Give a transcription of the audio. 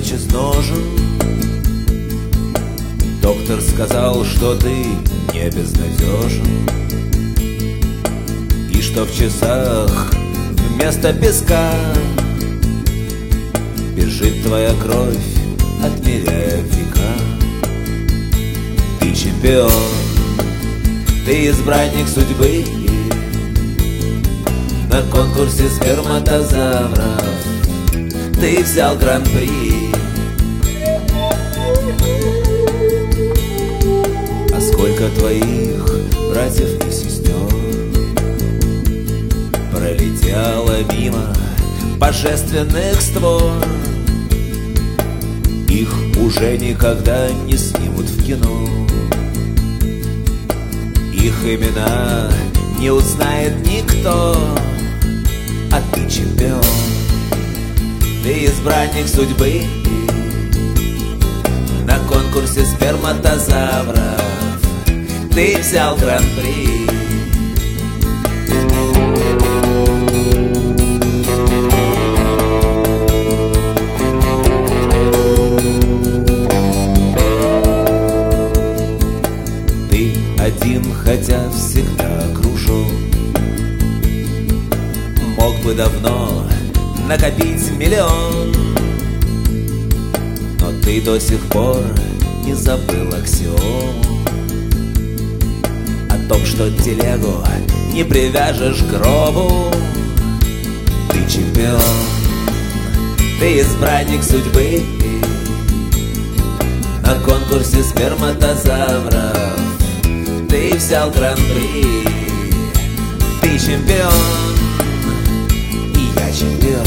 меч изножен. Доктор сказал, что ты не безнадежен, и что в часах вместо песка бежит твоя кровь, отмеряя века. Ты чемпион, ты избранник судьбы. На конкурсе сперматозавров ты взял гран-при. А сколько твоих братьев и сестер пролетело мимо божественных створ. Их уже никогда не снимут в кино. Их имена не узнает никто. А ты чемпион, ты избранник судьбы. На конкурсе сперматозавров ты взял гран-при. Ты один, хотя всегда окружен. Мог бы давно накопить миллион, но ты до сих пор не забыл аксиом о том, что телегу не привяжешь к гробу. Ты чемпион, ты избранник судьбы. На конкурсе сперматозавров ты взял гран-при. Ты чемпион, и я чемпион.